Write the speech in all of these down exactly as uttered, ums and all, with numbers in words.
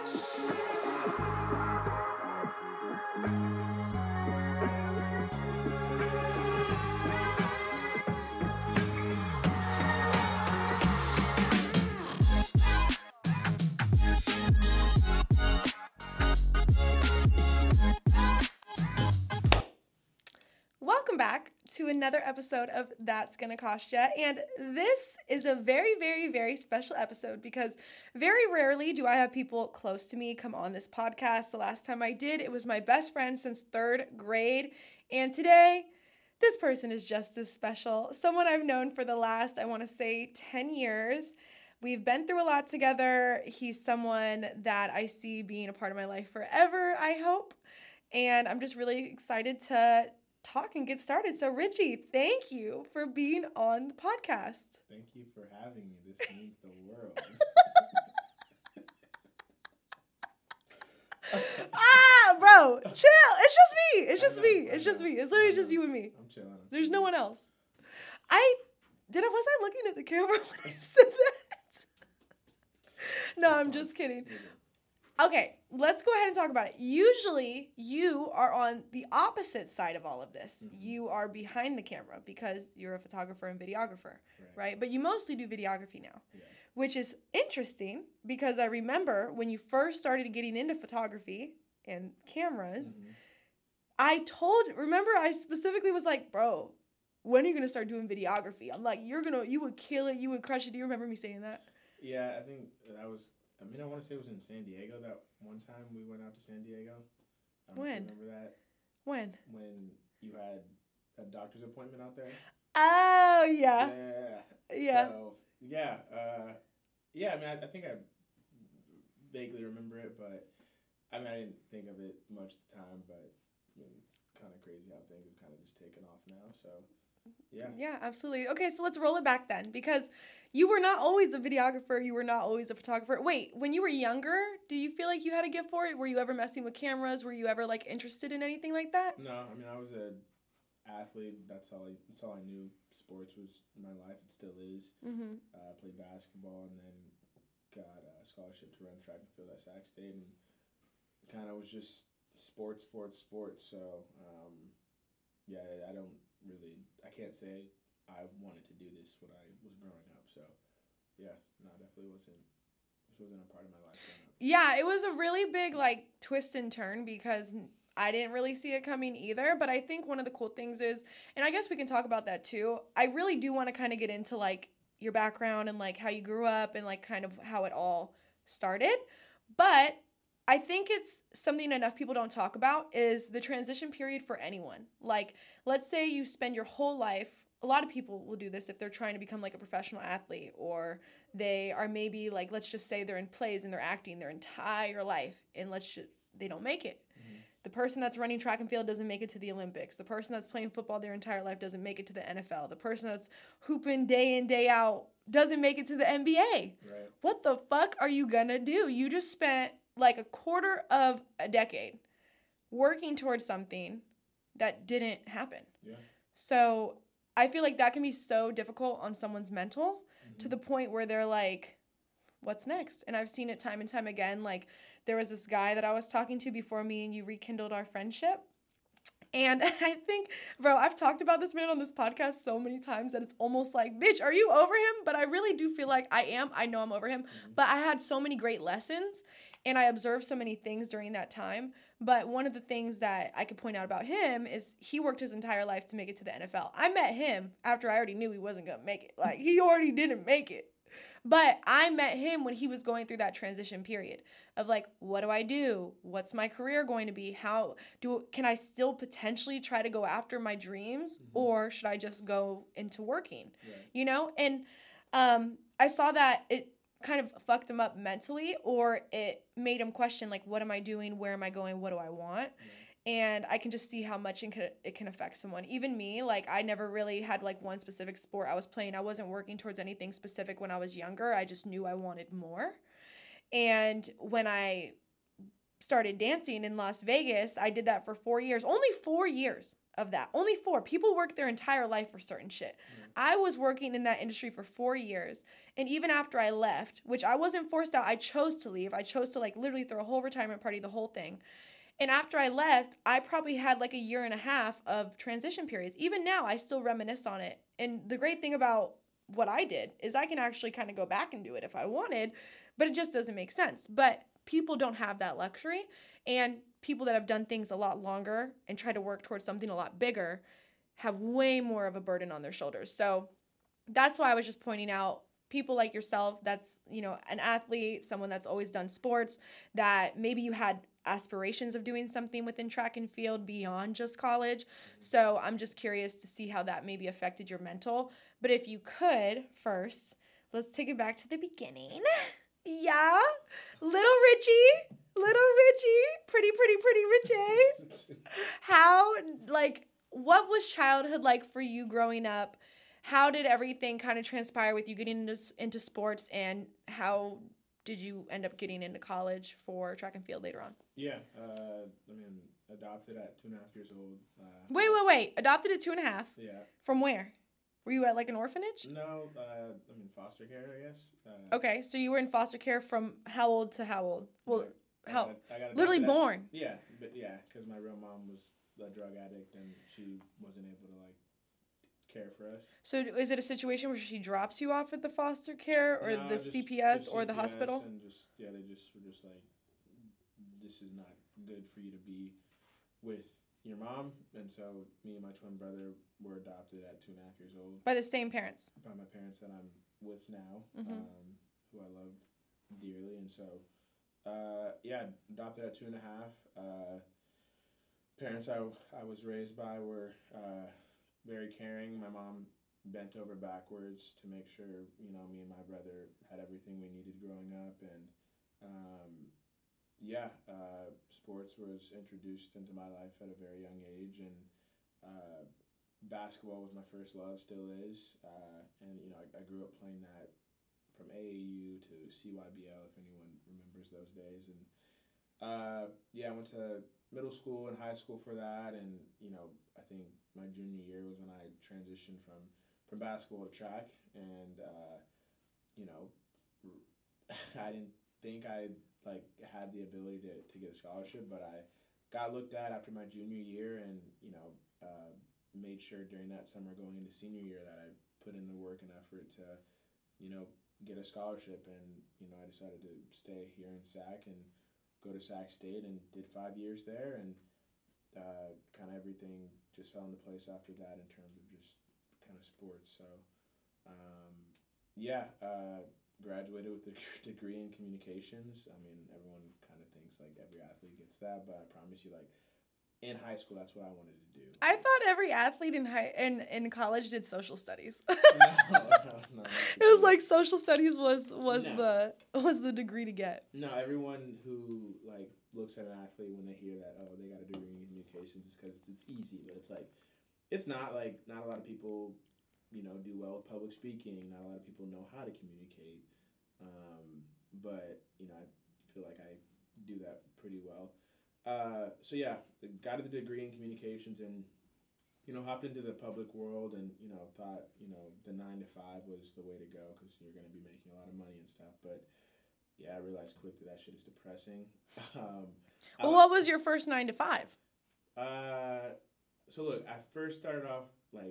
Welcome back to another episode of That's Gonna Cost Ya, and this is a very, very, very special episode because very rarely do I have people close to me come on this podcast. The last time I did, it was my best friend since third grade, and today, this person is just as special. Someone I've known for the last, I want to say, ten years. We've been through a lot together. He's someone that I see being a part of my life forever, I hope, and I'm just really excited to talk and get started. So Richie, thank you for being on the podcast. Thank you for having me. This means the world. ah, bro, chill. It's just me. It's just know, me. I It's just know, me. It's literally I just know. you and me. I'm chilling. I'm There's no chilling. one else. I did. I was I looking at the camera when I said that? no, That's I'm fine. just kidding. You're good. Okay, let's go ahead and talk about it. Usually, you are on the opposite side of all of this. Mhm. You are behind the camera because you're a photographer and videographer, Right. right? But you mostly do videography now, Yeah. which is interesting because I remember when you first started getting into photography and cameras, Mhm. I told, remember I specifically was like, bro, when are you going to start doing videography? I'm like, you're going to, you would kill it, you would crush it. Do you remember me saying that? Yeah, I think that was. I mean, I want to say it was in San Diego. That one time we went out to San Diego. I don't know if When? you remember that? When? When you had a doctor's appointment out there. Oh, yeah. Yeah. Yeah. So yeah, uh, yeah. I mean, I, I think I vaguely remember it, but I mean, I didn't think of it much at the time. But I mean, it's kind of crazy how things have kind of just taken off now. So yeah. Yeah, absolutely. Okay, so let's roll it back then because you were not always a videographer. You were not always a photographer. Wait, when you were younger, do you feel like you had a gift for it? Were you ever messing with cameras? Were you ever like interested in anything like that? No, I mean, I was a athlete. That's all. I, that's all I knew. Sports was my life. It still is. Mm-hmm. Uh, played basketball and then got a scholarship to run track and field at Sac State, and kind of was just sports, sports, sports. So um, yeah, I don't really. I can't say I wanted to do this when I was growing up. So yeah, no, definitely wasn't. This wasn't a part of my life growing up. Yeah, it was a really big like twist and turn because I didn't really see it coming either. But I think one of the cool things is, and I guess we can talk about that too. I really do want to kind of get into like your background and like how you grew up and like kind of how it all started. But I think it's something enough people don't talk about is the transition period for anyone. Like, let's say you spend your whole life, a lot of people will do this if they're trying to become like a professional athlete, or they are maybe like, let's just say they're in plays and they're acting their entire life and let's just, they don't make it. Mm-hmm. The person that's running track and field doesn't make it to the Olympics. The person that's playing football their entire life doesn't make it to the N F L. The person that's hooping day in, day out doesn't make it to the N B A. Right. What the fuck are you gonna do? You just spent like a quarter of a decade working towards something that didn't happen. Yeah. So I feel like that can be so difficult on someone's mental Mm-hmm. to the point where they're like, what's next? And I've seen it time and time again. Like, there was this guy that I was talking to before me and you rekindled our friendship. And I think, bro, I've talked about this man on this podcast so many times that it's almost like, bitch, are you over him? But I really do feel like I am. I know I'm over him. Mm-hmm. But I had so many great lessons and I observed so many things during that time. But one of the things that I could point out about him is he worked his entire life to make it to the N F L. I met him after I already knew he wasn't going to make it. Like, he already didn't make it. But I met him when he was going through that transition period of like, what do I do? What's my career going to be? How do, can I still potentially try to go after my dreams, Mm-hmm. or should I just go into working? Right. You know? And um, I saw that it kind of fucked him up mentally, or it made him question like, what am I doing? Where am I going? What do I want? Right. And I can just see how much it can, it can affect someone. Even me, like, I never really had, like, one specific sport I was playing. I wasn't working towards anything specific when I was younger. I just knew I wanted more. And when I started dancing in Las Vegas, I did that for four years. Only four years of that. Only four. People work their entire life for certain shit. Mm-hmm. I was working in that industry for four years. And even after I left, which I wasn't forced out, I chose to leave. I chose to like literally throw a whole retirement party, the whole thing. And after I left, I probably had like a year and a half of transition periods. Even now, I still reminisce on it. And the great thing about what I did is I can actually kind of go back and do it if I wanted, but it just doesn't make sense. But people don't have that luxury, and people that have done things a lot longer and try to work towards something a lot bigger have way more of a burden on their shoulders. So that's why I was just pointing out people like yourself that's, you know, an athlete, someone that's always done sports, that maybe you had aspirations of doing something within track and field beyond just college. So I'm just curious to see how that maybe affected your mental. But if you could first, let's take it back to the beginning. Yeah, little Richie, little Richie, pretty, pretty, pretty Richie. How, like, what was childhood like for you growing up? How did everything kind of transpire with you getting into, into sports, and how did you end up getting into college for track and field later on? Yeah, uh, I mean, adopted at two and a half years old. Uh, wait, wait, wait. Adopted at two and a half? Yeah. From where? Were you at like an orphanage? No, uh, I mean foster care, I guess. Uh, okay, so you were in foster care from how old to how old? Well, I how? got, I got literally born. At, yeah, but yeah, because my real mom was a drug addict and she wasn't able to like care for us. So is it a situation where she drops you off at the foster care or no, the just, C P S just or C P S the hospital? And just yeah, they just were just like, this is not good for you to be with your mom, and so me and my twin brother were adopted at two and a half years old. By the same parents? By my parents that I'm with now, mm-hmm. um, who I love dearly. And so, uh, yeah, adopted at two and a half. Uh, parents I, I was raised by were uh, very caring. My mom bent over backwards to make sure, you know, me and my brother had everything we needed growing up. And, um, yeah, uh, sports was introduced into my life at a very young age, and uh, basketball was my first love, still is. Uh, and, you know, I, I grew up playing that from A A U to C Y B L, if anyone remembers those days. And, uh, yeah, I went to middle school and high school for that. And, you know, I think my junior year was when I transitioned from, from basketball to track. And, uh, you know, I didn't think I like had the ability to, to get a scholarship, but I got looked at after my junior year, and you know uh, made sure during that summer going into senior year that I put in the work and effort to you know get a scholarship. And you know I decided to stay here in Sac and go to Sac State, and did five years there, and uh, kind of everything just fell into place after that in terms of just kind of sports. So um, yeah. Uh, graduated with a degree in communications. I mean, everyone kind of thinks like every athlete gets that, but I promise you, like in high school, that's what I wanted to do. I thought every athlete in high in, in college did social studies. no, no, no, it was like social studies was was no. the was the degree to get. No, everyone who like looks at an athlete when they hear that, oh, they got a degree in communications, is because it's easy, but it's like it's not like not a lot of people. You know, do well with public speaking. Not a lot of people know how to communicate. Um, but, you know, I feel like I do that pretty well. Uh, so, yeah, got the degree in communications and, you know, hopped into the public world and, you know, thought, you know, the nine to five was the way to go because you're going to be making a lot of money and stuff. But, yeah, I realized quick that that shit is depressing. Um, well, what was your first nine to five? Uh, so, look, I first started off, like,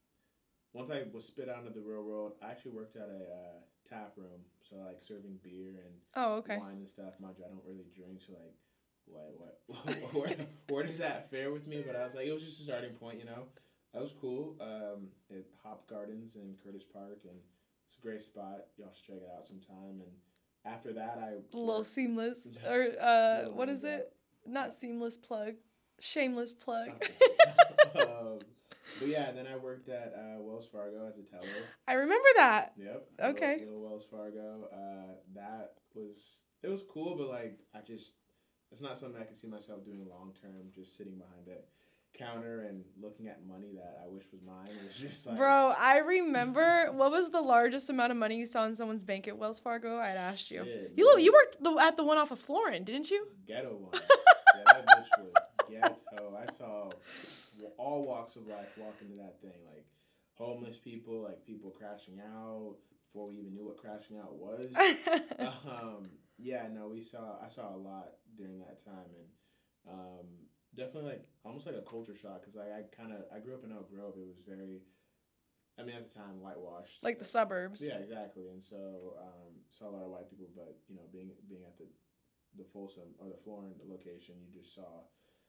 once I was spit out into the real world, I actually worked at a uh, tap room, so like serving beer and oh, okay. wine and stuff. Mind you, I don't really drink, so like, what, what, where, where does that fare with me? But I was like, it was just a starting point, you know. That was cool. Um, at Hop Gardens in Curtis Park, and it's a great spot. Y'all should check it out sometime. And after that, I a little seamless or uh, what is that. it? Not seamless plug, shameless plug. Okay. um, But yeah, then I worked at uh, Wells Fargo as a teller. I remember that. Yep. Okay. Little, little Wells Fargo. Uh, that was it was cool, but like I just it's not something I could see myself doing long term. Just sitting behind a counter and looking at money that I wish was mine. It was just like, Bro, I remember what was the largest amount of money you saw in someone's bank at Wells Fargo? I had asked you. shit, You man, you worked the, at the one off of Florin, didn't you? ghetto one. Yeah, that bitch was ghetto. I saw all walks of life walk into that thing, like homeless people, like people crashing out before we even knew what crashing out was. um, yeah, no, we saw. I saw a lot during that time, and um, definitely like almost like a culture shock because I, I kind of I grew up in Elk Grove. It was very, I mean, at the time, whitewashed. Like the suburbs. Yeah, exactly. And so um, saw a lot of white people, but you know, being being at the the Folsom or the Florin location, you just saw,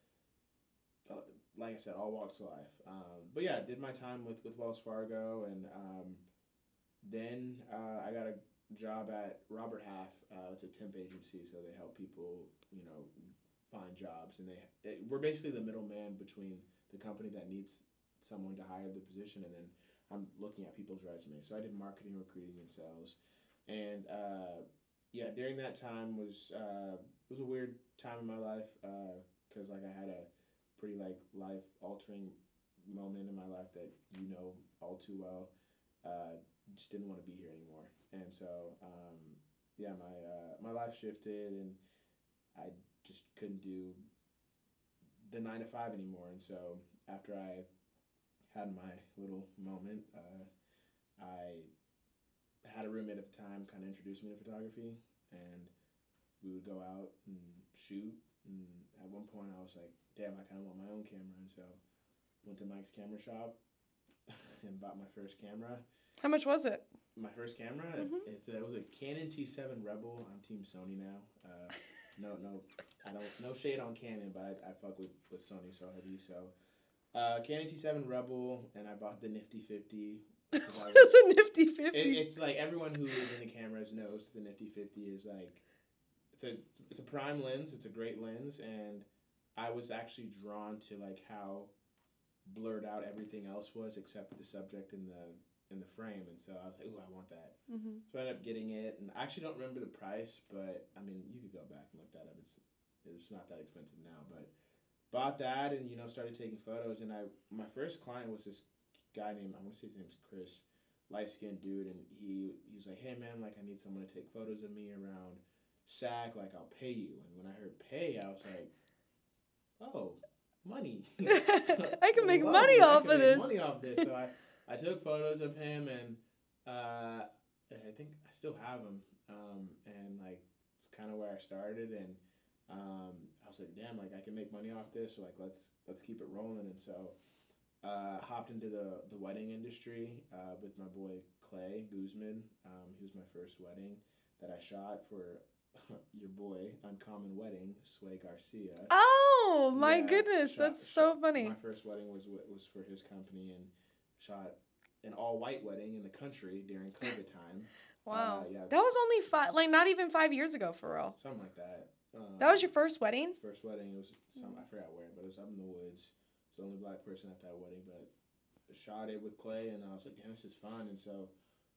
uh, like I said, all walks of life. Um, but yeah, did my time with, with Wells Fargo, and um, then uh, I got a job at Robert Half. Uh, it's a temp agency, so they help people, you know, find jobs, and they, they we're basically the middleman between the company that needs someone to hire the position, and then I'm looking at people's resumes. So I did marketing, recruiting, and sales, and uh, yeah, during that time was uh, was a weird time in my life because uh, like I had a pretty like life altering moment in my life that you know all too well. Uh, just didn't want to be here anymore, and so um, yeah, my uh, my life shifted, and I just couldn't do the nine to five anymore. And so after I had my little moment, uh, I had a roommate at the time kind of introduced me to photography, and we would go out and shoot. And at one point, I was like, "Damn, I kind of want my own camera." And so went to Mike's camera shop and bought my first camera. How much was it? My first camera, mm-hmm. it's a, it was a Canon T seven Rebel. I'm Team Sony now. Uh, no, no, I don't. No shade on Canon, but I, I fuck with, with Sony so heavy. So, uh, Canon T seven Rebel, and I bought the Nifty fifty. What is a Nifty fifty? It, it's like everyone who is into cameras knows that the Nifty fifty is like, it's a it's a prime lens. It's a great lens, and I was actually drawn to like how blurred out everything else was except the subject in the in the frame, and so I was like, ooh, I want that. Mm-hmm. So I ended up getting it, and I actually don't remember the price, but I mean, you could go back and look that up. It's it's not that expensive now, but bought that, and you know, started taking photos. And I my first client was this guy named, I want to say his name's Chris, light skinned dude, and he he was like, hey man, like I need someone to take photos of me around S A C, like I'll pay you. And when I heard pay, I was like, oh, money. I can make money I off can of make this. Money off this. So I. I took photos of him, and uh, I think I still have them. Um, and like it's kind of where I started, and um, I was like, damn, like I can make money off this. So like let's let's keep it rolling. And so uh, hopped into the the wedding industry uh, with my boy Clay Guzman. Um, he was my first wedding that I shot for your boy Uncommon Wedding, Sway Garcia. Oh my yeah, goodness, shot, that's so shot, funny. My first wedding was was for his company, and shot an all-white wedding in the country during COVID time. Wow. Uh, yeah, that was only five, like not even five years ago for real. Something like that. Um, that was your first wedding? First wedding. It was some, I forgot where, but it was up in the woods. It's the only black person at that wedding, but I shot it with Clay, and I was like, damn, this is fun. And so,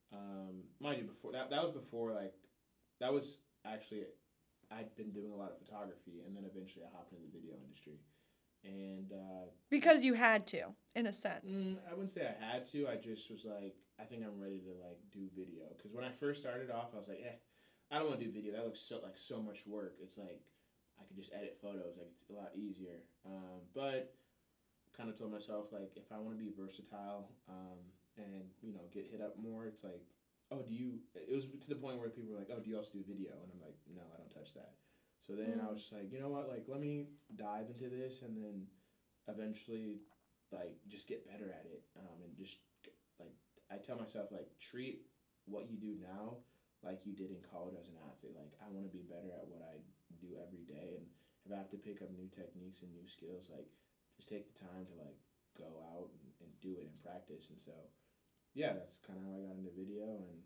um, mind you, before that, that was before, like, that was actually, I'd been doing a lot of photography, and then eventually I hopped into the video industry. And uh, because you had to, in a sense. Mm, I wouldn't say I had to. I just was like, I think I'm ready to like do video. Because when I first started off, I was like, eh, I don't want to do video. That looks so like so much work. It's like I could just edit photos. Like it's a lot easier. Um, but kind of told myself like, if I want to be versatile um, and you know get hit up more, it's like, oh, do you? It was to the point where people were like, oh, do you also do video? And I'm like, no, I don't touch that. So then mm. I was just like, you know what, like, let me dive into this and then eventually, like, just get better at it. Um, and just, like, I tell myself, like, treat what you do now like you did in college as an athlete. Like, I want to be better at what I do every day. And if I have to pick up new techniques and new skills, like, just take the time to, like, go out and, and do it and practice. And so, yeah, that's kind of how I got into video. And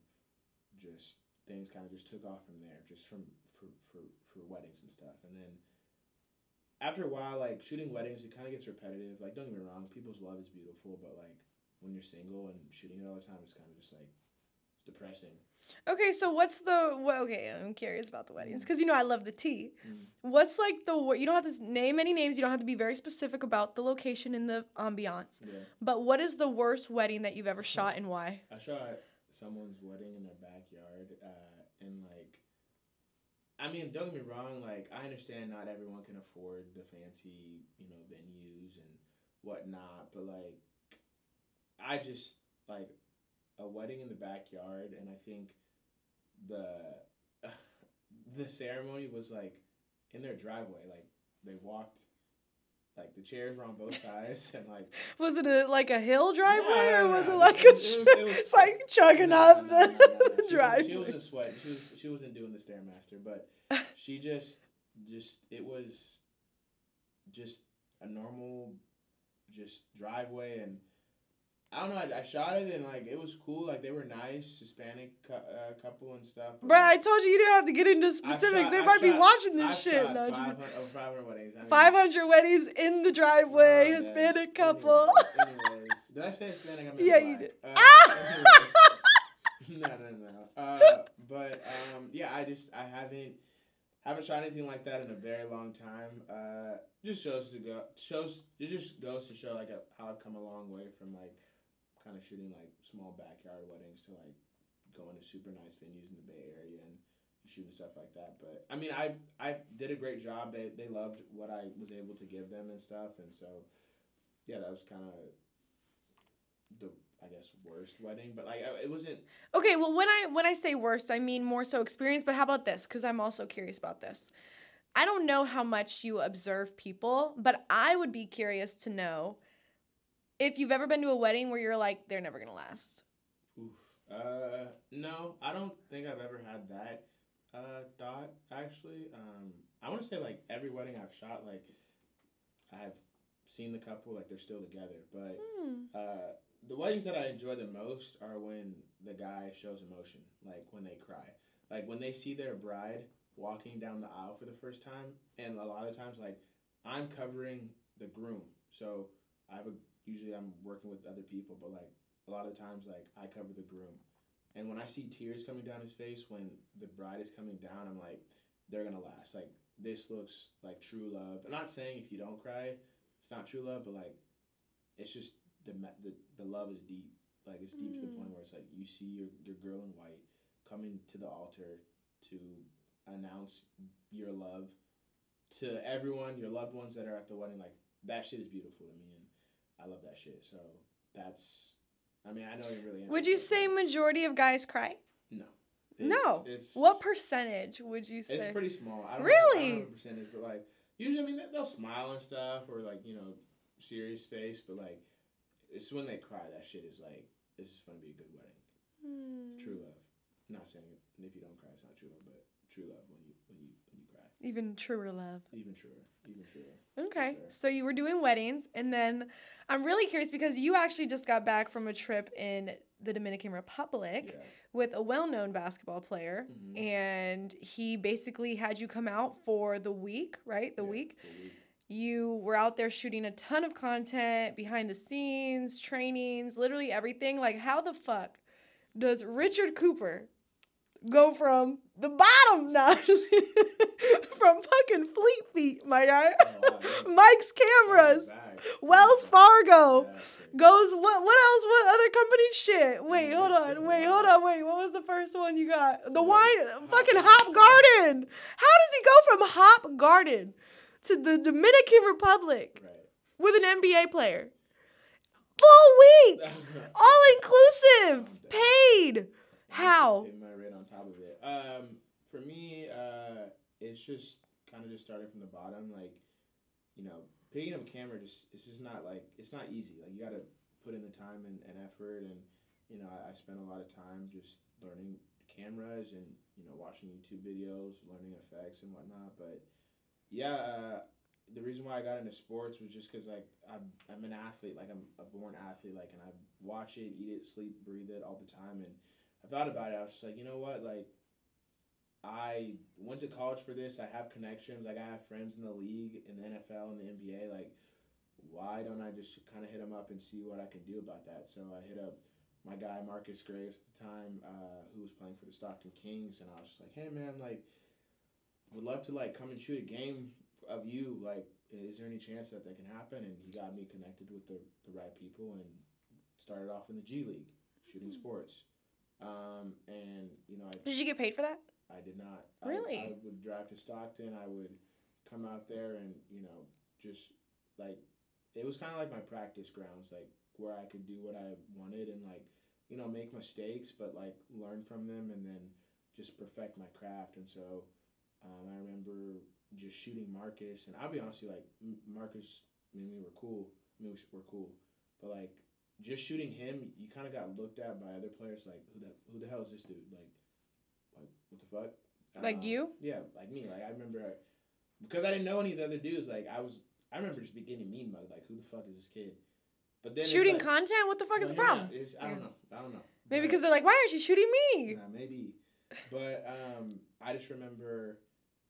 just things kind of just took off from there, just from for, for, for weddings and stuff. And then after a while, like shooting weddings, it kind of gets repetitive. Like, don't get me wrong, people's love is beautiful, but like when you're single and shooting it all the time, it's kind of just like, it's depressing. Okay, so what's the well, okay? I'm curious about the weddings because you know I love the tea. Mm. What's like the wor- you don't have to name any names. You don't have to be very specific about the location and the ambiance. Yeah. But what is the worst wedding that you've ever shot and why? I shot someone's wedding in their backyard, uh, and like, I mean, don't get me wrong. Like, I understand not everyone can afford the fancy, you know, venues and whatnot, but like, I just like a wedding in the backyard, and I think the the ceremony was like in their driveway. Like they walked, like the chairs were on both sides, and like Was it a like a hill driveway no, no, or no, was it no. like It a? was- it was- it was- it's like chugging no, up no, no, no, no, no. the She was- driveway. She wasn't sweating. She was she wasn't doing the stairmaster, but she just just it was just a normal just driveway, and I don't know. I, I shot it and like it was cool. Like they were nice Hispanic cu- uh, couple and stuff. but, Bruh, like, I told you you didn't have to get into I've specifics. shot- they I've might be shot- watching this I've shit. shot No, just five hundred over five hundred weddings. I mean, five hundred weddings in the driveway, oh, Hispanic man. couple. Anyways, anyways. Did I say Hispanic? I meant Yeah, black. you did. Uh, Ah! anyways. no, no, no. Uh, but um, yeah, I just I haven't haven't shot anything like that in a very long time. Uh, just shows to go shows it just goes to show like a, how I've come a long way from like kind of shooting like small backyard weddings to like going to super nice venues in the Bay Area and shooting stuff like that. But I mean, I I did a great job. They they loved what I was able to give them and stuff, and so yeah, that was kind of the I guess worst wedding. But like it wasn't. Okay, well when I when I say worst, I mean more so experience, but how about this? Because I'm also curious about this. I don't know how much you observe people, but I would be curious to know if you've ever been to a wedding where you're like, they're never gonna last. Oof. Uh, no, I don't think I've ever had that uh, thought, actually. Um, I want to say, like, every wedding I've shot, like, I've seen the couple, like, they're still together. But Hmm. uh, the weddings that I enjoy the most are when the guy shows emotion, like, when they cry. Like, when they see their bride walking down the aisle for the first time, and a lot of times, like, I'm covering the groom. So I have a, usually I'm working with other people, but, like, a lot of times, like, I cover the groom. And when I see tears coming down his face when the bride is coming down, I'm like, they're going to last. Like, this looks like true love. I'm not saying if you don't cry, it's not true love, but, like, it's just the the, the love is deep. Like, it's deep mm. to the point where it's like you see your, your girl in white coming to the altar to announce your love to everyone, your loved ones that are at the wedding. Like, that shit is beautiful to me, and I love that shit. So that's... I mean, I know you really. Would you say majority of guys cry? No. It's, no. It's, what percentage would you say? It's pretty small. I don't really? Know, I don't know the percentage, but like usually, I mean, they'll smile and stuff, or like you know, serious face. But like, it's when they cry that shit is like, this is gonna be a good wedding. Hmm. True love. I'm not saying if you don't cry, it's not true love, but true love when you when you when you cry. Even truer love. Even truer. Even truer. Okay, sure. So you were doing weddings, and then I'm really curious because you actually just got back from a trip in the Dominican Republic yeah. with a well-known basketball player, mm-hmm. and he basically had you come out for the week, right? The yeah, week. The week. You were out there shooting a ton of content, behind the scenes, trainings, literally everything. Like, how the fuck does Richard Cooper go from the bottom notch from fucking Fleet Feet, my guy, oh, wow, Mike's Cameras, Wells Fargo, goes, what What else, what other company shit? Wait, hold on, wait, hold on, wait, what was the first one you got? The wine, fucking Hop Garden. How does he go from Hop Garden to the Dominican Republic right. with an N B A player? Full week, all inclusive, paid. How? Right on top of it. Um, for me, uh, it's just kind of just starting from the bottom. Like, you know, picking up a camera just it's just not like it's not easy. Like, you got to put in the time and, and effort. And you know, I, I spent a lot of time just learning cameras and you know watching YouTube videos, learning effects and whatnot. But yeah, uh, the reason why I got into sports was just because like I'm I'm an athlete. Like, I'm a born athlete. Like, and I watch it, eat it, sleep, breathe it all the time. And I thought about it. I was just like, you know what? Like, I went to college for this. I have connections. Like, I have friends in the league, in the N F L, in the N B A. Like, why don't I just kind of hit them up and see what I can do about that? So I hit up my guy Marcus Graves at the time, uh, who was playing for the Stockton Kings, and I was just like, hey man, like, would love to like come and shoot a game of you. Like, is there any chance that that can happen? And he got me connected with the the right people and started off in the G League shooting sports. Um, and you know, I Did you get paid for that? I did not. Really? I, I would drive to Stockton. I would come out there and you know just like it was kind of like my practice grounds, like where I could do what I wanted and like you know make mistakes, but like learn from them and then just perfect my craft. And so um, I remember just shooting Marcus, and I'll be honest with you, like Marcus, I mean, we were cool. I mean, we were cool, but like just shooting him, you kind of got looked at by other players like who the who the hell is this dude? Like like what the fuck? Like Um, you? Yeah, like me. Like I remember uh, because I didn't know any of the other dudes. Like I was, I remember just getting mean mugged. Like who the fuck is this kid? But then Shooting it's like, content? What the fuck is well, the yeah, problem? it's- I don't know. I don't know. Maybe But- because they're like, why aren't you shooting me? yeah, maybe. But um, I just remember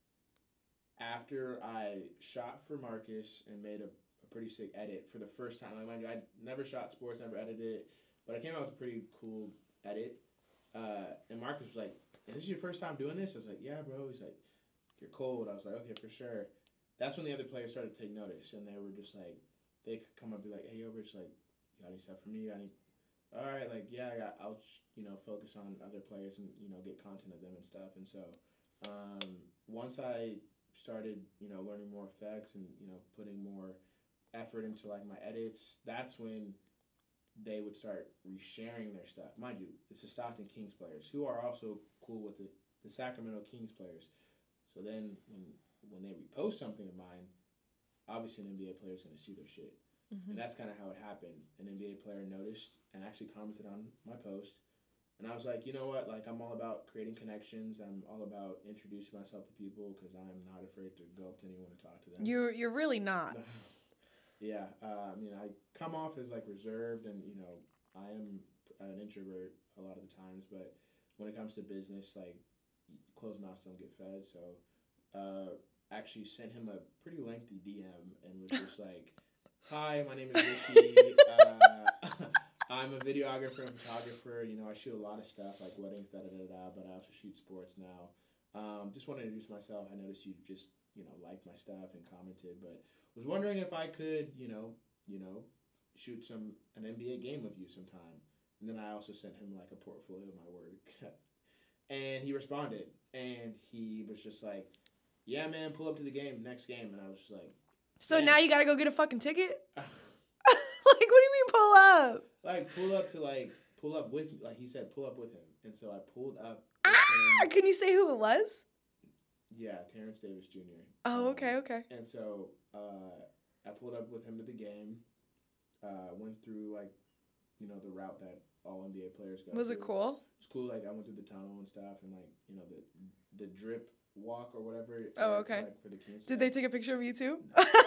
after I shot for Marcus and made a, a pretty sick edit for the first time. Like mind you, I never shot sports, never edited it, but I came out with a pretty cool edit. Uh, and Marcus was like, "Is this your first time doing this?" I was like, "Yeah, bro." He's like, "You're cold." I was like, "Okay, for sure." That's when the other players started to take notice, and they were just like, they could come up and be like, "Hey, yo, Rich, like, you got any stuff for me? I need." All right, like yeah, I got, I'll you know focus on other players and you know get content of them and stuff. And so um, once I started you know learning more effects and you know putting more effort into like my edits, that's when they would start resharing their stuff. Mind you, it's the Stockton Kings players who are also cool with the, the Sacramento Kings players. So then when when they repost something of mine, obviously an N B A player is going to see their shit. Mm-hmm. And that's kind of how it happened. An N B A player noticed and actually commented on my post. And I was like, you know what? Like, I'm all about creating connections. I'm all about introducing myself to people because I'm not afraid to go up to anyone and talk to them. You're, you're really not. Yeah. Uh, I mean, I come off as, like, reserved and, you know, I am an introvert a lot of the times. But when it comes to business, like, closed mouths don't get fed. So uh, actually sent him a pretty lengthy D M and was just like, hi, my name is Richie. Uh, I'm a videographer and photographer. You know, I shoot a lot of stuff like weddings, da da da da. But I also shoot sports now. Um, just want to introduce myself. I noticed you just, you know, liked my stuff and commented, but was wondering if I could, you know, you know, shoot some an N B A game with you sometime. And then I also sent him like a portfolio of my work, and he responded, and he was just like, "Yeah, man, pull up to the game next game." And I was just like. So Man. now you gotta go get a fucking ticket? Like, what do you mean pull up? Like, pull up to, like, pull up with, like, he said, pull up with him. And so I pulled up with Ah, him. can you say who it was? Yeah, Terrence Davis Junior Oh, Um, okay, okay. And so uh, I pulled up with him to the game. Uh, went through, like, you know, the route that all N B A players go Was through. it cool? It was cool. Like, I went through the tunnel and stuff. And, like, you know, the the drip walk or whatever. Oh, uh, okay. Like, for the Kings. Did they take a picture of you too?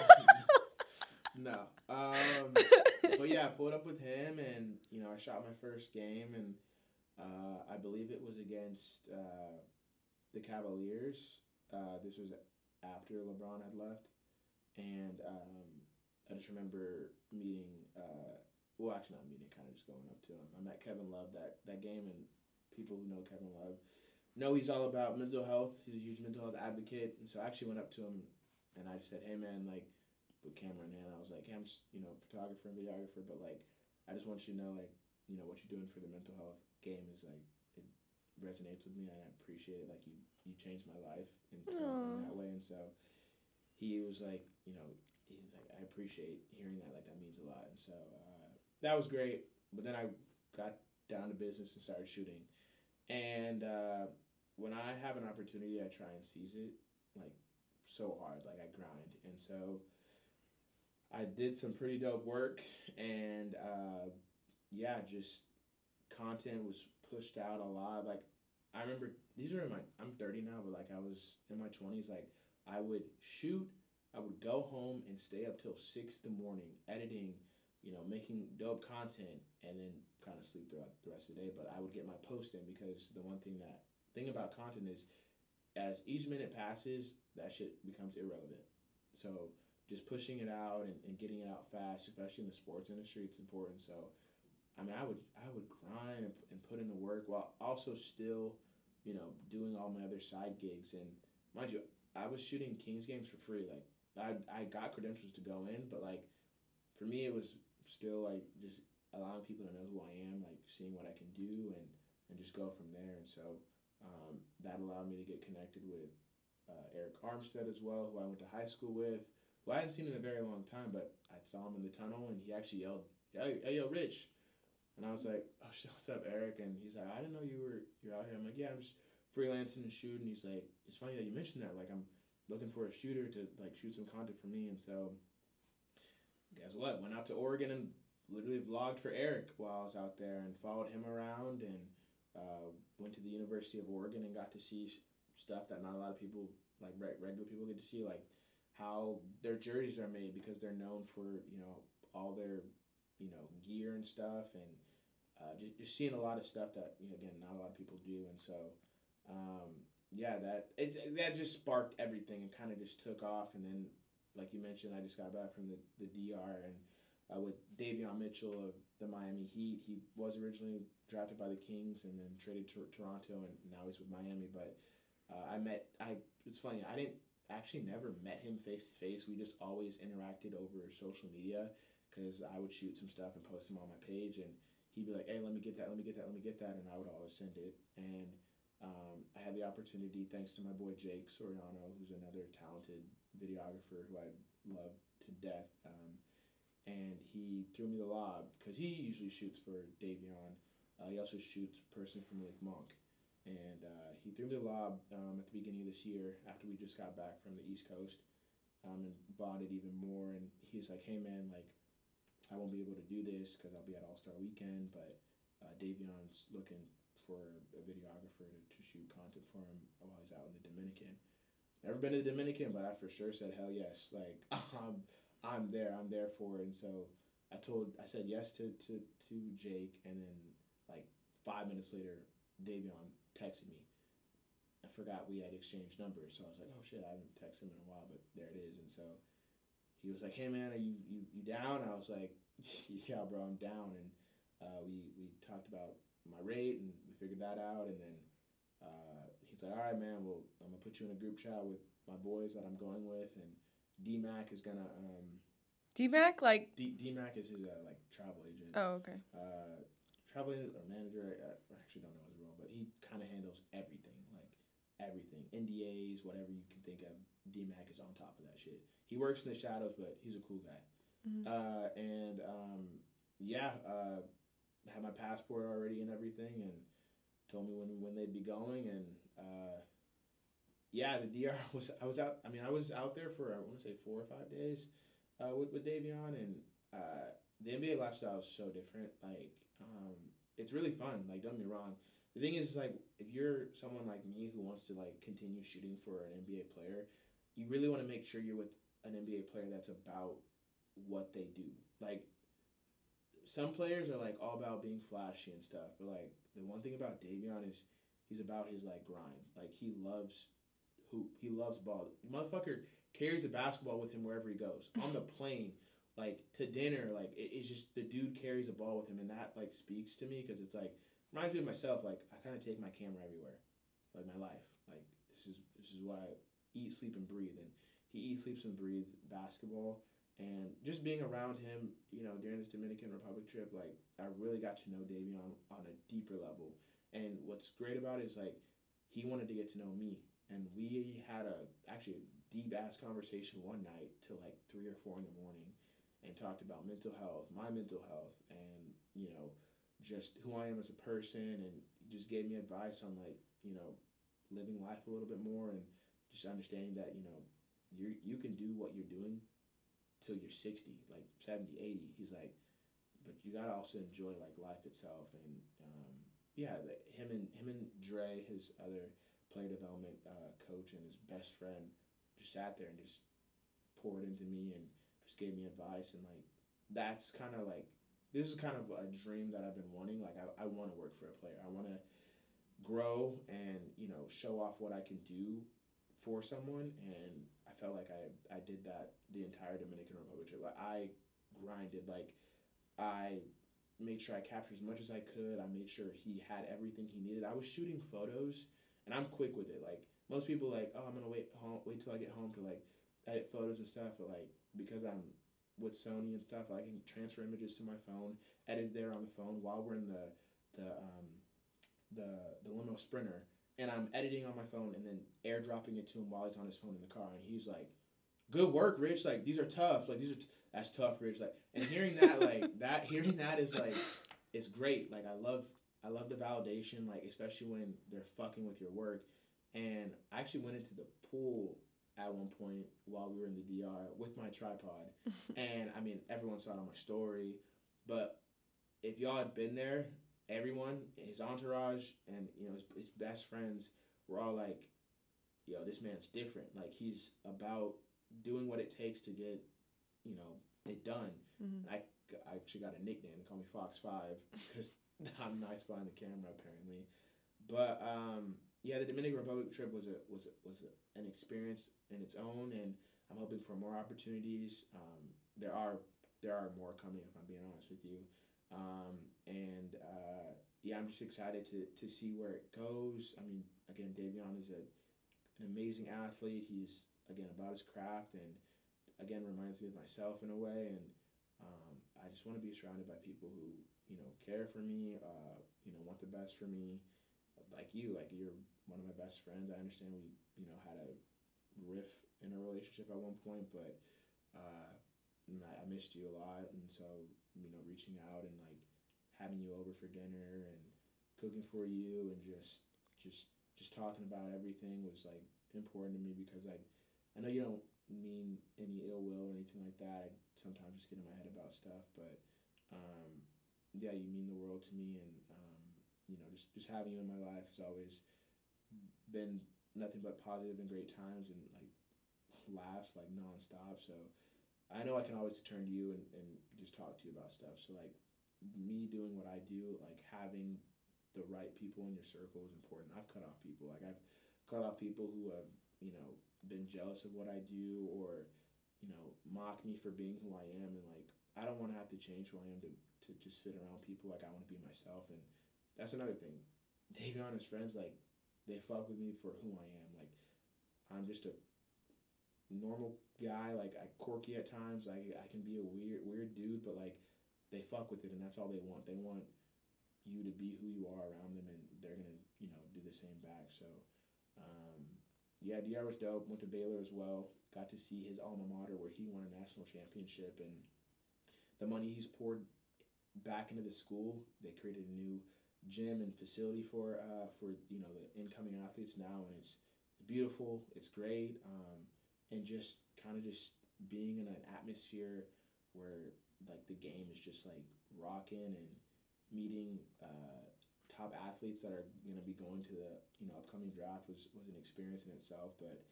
No. Um, but yeah, I pulled up with him, and you know, I shot my first game, and uh, I believe it was against uh, the Cavaliers. Uh, this was after LeBron had left, and um, I just remember meeting. Uh, well, actually, not meeting, kind of just going up to him. I met Kevin Love that that game, and people who know Kevin Love know he's all about mental health. He's a huge mental health advocate, and so I actually went up to him, and I just said, "Hey, man, like." With camera in hand, I was like, hey, I'm just, you know, photographer and videographer, but like, I just want you to know, like, you know, what you're doing for the mental health game is like, it resonates with me, and I appreciate it. Like, you, you changed my life in, in that way, and so he was like, you know, he's like, I appreciate hearing that. Like, that means a lot, and so uh, that was great. But then I got down to business and started shooting, and uh, when I have an opportunity, I try and seize it, like, so hard, like I grind, and so. I did some pretty dope work, and uh, yeah, just content was pushed out a lot. Like, I remember, these are in my, I'm thirty now, but like I was in my twenties, like I would shoot, I would go home and stay up till six in the morning, editing, you know, making dope content, and then kind of sleep throughout the rest of the day. But I would get my post in because the one thing that, thing about content is, as each minute passes, that shit becomes irrelevant. So, just pushing it out and, and getting it out fast, especially in the sports industry, it's important. So I mean, I would I would grind and, and put in the work while also still, you know, doing all my other side gigs. And mind you, I was shooting Kings games for free. Like I I got credentials to go in, but like for me it was still like just allowing people to know who I am, like seeing what I can do, and and just go from there. And so um, that allowed me to get connected with uh, Eric Armstead as well, who I went to high school with, who I hadn't seen in a very long time, but I saw him in the tunnel and he actually yelled, "Hey, hey yo, Rich." And I was like, "Oh shit, what's up, Eric?" And he's like, "I didn't know you were you're out here." I'm like, "Yeah, I'm just freelancing and shooting." He's like, "It's funny that you mentioned that. Like, I'm looking for a shooter to like shoot some content for me." And so, guess what? Went out to Oregon and literally vlogged for Eric while I was out there and followed him around, and uh, went to the University of Oregon and got to see stuff that not a lot of people, like regular people, get to see, like how their jerseys are made because they're known for, you know, all their, you know, gear and stuff, and uh, just, just seeing a lot of stuff that, you know, again, not a lot of people do. And so um, yeah, that it, that just sparked everything and kind of just took off. And then, like you mentioned, I just got back from the, the D R, and uh, with Davion Mitchell of the Miami Heat. He was originally drafted by the Kings and then traded to Toronto, and now he's with Miami. But uh, I met I. It's funny. I didn't actually never met him face to face. We just always interacted over social media because I would shoot some stuff and post them on my page, and he'd be like, "Hey, let me get that. Let me get that. Let me get that," and I would always send it. And um, I had the opportunity, thanks to my boy Jake Soriano, who's another talented videographer who I love to death. Um, and he threw me the lob because he usually shoots for Davion. Uh, he also shoots personally from Lake Monk. And uh, he threw me the lob um, at the beginning of this year after we just got back from the East Coast, um, and bonded even more. And he was like, "Hey man, like I won't be able to do this because I'll be at All Star Weekend, but uh, Davion's looking for a videographer to, to shoot content for him while he's out in the Dominican." Never been to the Dominican, but I for sure said hell yes. Like I'm, I'm there. I'm there for it. And so I told, I said yes to to to Jake, and then like five minutes later, Davion texted me. I forgot we had exchanged numbers, so I was like, oh shit, I haven't texted him in a while, but there it is. And so he was like, "Hey man, are you you, you down?" I was like, "Yeah, bro, I'm down." And uh, we we talked about my rate, and we figured that out, and then uh, he's like, "All right, man. Well, I'm gonna put you in a group chat with my boys that I'm going with, and D Mac is gonna um." D Mac, like D D Mac is his uh, like travel agent. Oh, okay. Uh, travel agent or manager. I, I actually don't know his role, but he kind of handles everything, like everything, N D As, whatever you can think of. D Mac is on top of that shit. He works in the shadows, but he's a cool guy. Mm-hmm. Uh, and um, yeah, uh, had my passport already and everything, and told me when when they'd be going, and uh, yeah, the D R was I was out. I mean, I was out there for I want to say four or five days uh, with with Davion, and uh, the N B A lifestyle is so different. Like, um, it's really fun. Like, don't get me wrong. The thing is, like, if you're someone like me who wants to like continue shooting for an N B A player, you really want to make sure you're with an N B A player that's about what they do. Like, some players are like all about being flashy and stuff, but like the one thing about Davion is he's about his like grind. Like he loves hoop. He loves ball. The motherfucker carries the basketball with him wherever he goes. On the plane, like to dinner, like it, it's just the dude carries a ball with him, and that like speaks to me because it's like reminds me of myself. Like I kind of take my camera everywhere, like my life. Like this is this is what I eat, sleep, and breathe. And he eats, sleeps, and breathes basketball. And just being around him, you know, during this Dominican Republic trip, like I really got to know Davion on a deeper level. And what's great about it is like he wanted to get to know me, and we had a actually a deep ass conversation one night till like three or four in the morning, and talked about mental health, my mental health, and you know, just who I am as a person, and just gave me advice on like you know, living life a little bit more, and just understanding that you know, you you can do what you're doing till you're sixty, like seventy, eighty. He's like, but you gotta also enjoy like life itself. And um, yeah, the, him and him and Dre, his other player development uh, coach and his best friend, just sat there and just poured into me and just gave me advice. And like that's kind of like this is kind of a dream that I've been wanting. Like I, I want to work for a player. I want to grow and you know show off what I can do for someone, and I felt like I, I did that the entire Dominican Republic trip. Like I grinded, like I made sure I captured as much as I could. I made sure he had everything he needed. I was shooting photos, and I'm quick with it. Like most people, like oh, I'm gonna wait home, wait till I get home to like edit photos and stuff. But like because I'm with Sony and stuff, I can transfer images to my phone, edit there on the phone while we're in the the um, the the limo sprinter, and I'm editing on my phone and then airdropping it to him while he's on his phone in the car, and he's like, "Good work, Rich. Like these are tough. Like these are t- that's tough, Rich." Like and hearing that like that hearing that is like it's great. Like I love I love the validation. Like especially when they're fucking with your work. And I actually went into the pool at one point while we were in the D R with my tripod, and I mean everyone saw it on my story, but if y'all had been there, everyone, his entourage, and you know his, his best friends were all like, "Yo, this man's different. Like he's about doing what it takes to get, you know, it done." Mm-hmm. I, I actually got a nickname. They call me Fox Five because I'm nice behind the camera apparently. But um, yeah, the Dominican Republic trip was a was a, was a, an experience in its own, and I'm hoping for more opportunities. Um, there are there are more coming, if I'm being honest with you. Um, and uh, yeah, I'm just excited to, to see where it goes. I mean, again, Davion is a, an amazing athlete. He's, again, about his craft and, again, reminds me of myself in a way. And um, I just want to be surrounded by people who, you know, care for me, uh, you know, want the best for me. Like you, like you're one of my best friends. I understand we, you know, had a riff in a relationship at one point, but uh, I missed you a lot, and so you know, reaching out and like having you over for dinner and cooking for you and just just just talking about everything was like important to me because I I know you don't mean any ill will or anything like that. I sometimes just get in my head about stuff, but um, yeah, you mean the world to me, and um, you know, just just having you in my life has always been nothing but positive and great times and like laughs like nonstop. So I know I can always turn to you and, and just talk to you about stuff. So like me doing what I do, like having the right people in your circle is important. I've cut off people. Like I've cut off people who have, you know, been jealous of what I do or, you know, mock me for being who I am. And like I don't want to have to change who I am to, to just fit around people. Like I want to be myself. And that's another thing. Davion and his friends, like they fuck with me for who I am. Like I'm just a normal guy, like I quirky at times. I I can be a weird weird dude, but like they fuck with it, and that's all they want. They want you to be who you are around them, and they're gonna you know do the same back. So, um, yeah, D R was dope. Went to Baylor as well. Got to see his alma mater where he won a national championship, and the money he's poured back into the school. They created a new gym and facility for uh, for you know the incoming athletes now, and it's beautiful. It's great. Um, and just kind of just being in an atmosphere where like the game is just like rocking and meeting uh, top athletes that are going to be going to the you know upcoming draft was, was an experience in itself. But